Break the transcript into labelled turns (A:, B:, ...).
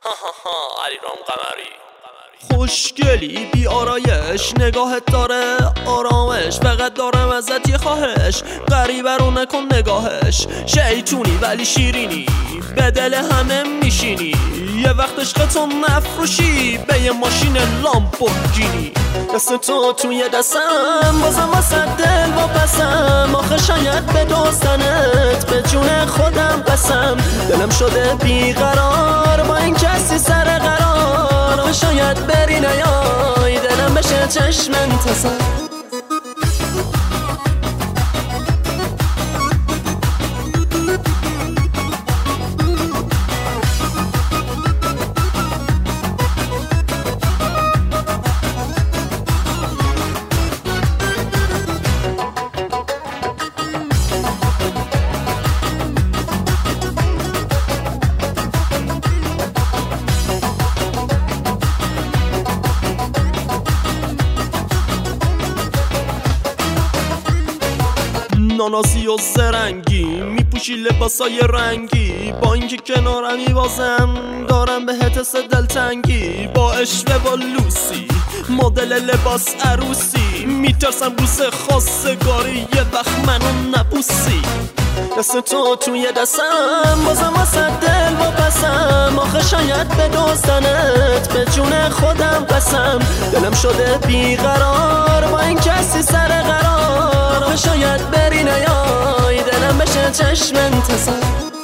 A: علیرام قمری
B: خوشگلی بی آرایش، نگاهت داره آرامش، فقط دارم ازت یه خواهش، غریبه رو نکن نگاهش، شیطونی ولی شیرینی، به دل همه میشینی، یه وقت عشقتو نفروشی به یه ماشین لامبورگینی. دست تو توی دستم بازم واسه دل واپسم، آخه شاید به داستنت به جون خودم قسم، دلم شده بیقرار با این کسی سر قرار، آخه شاید بری نیای دلم بشه چشم انتظار. ناناسی و زرنگی میپوشی لباسای رنگی، با اینکه کنارمی بازم دارم بهت حس دلتنگی، با اشوه با لوسی مدل لباس عروسی، میترسم بوس خواستگاری یه وقت منو نبوسی. دست تو توی دستم بازم واسه دل واپسم، آخه شاید به داستنت به جون خودم قسم، دلم شده بیقرار با این کسی سر قرار، آخه شاید بری نیای دلم بشه چشم انتظار.